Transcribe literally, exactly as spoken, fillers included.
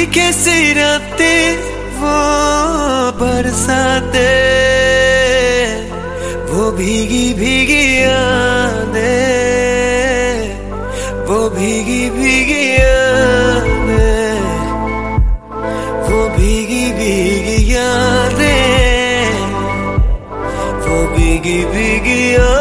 कैसी रातें वो बरसाते, वो भीगी भीगी यादें, वो भीगी भीगी यादें, वो भीगी भीगी यादें, वो भीगी भीगी यादें।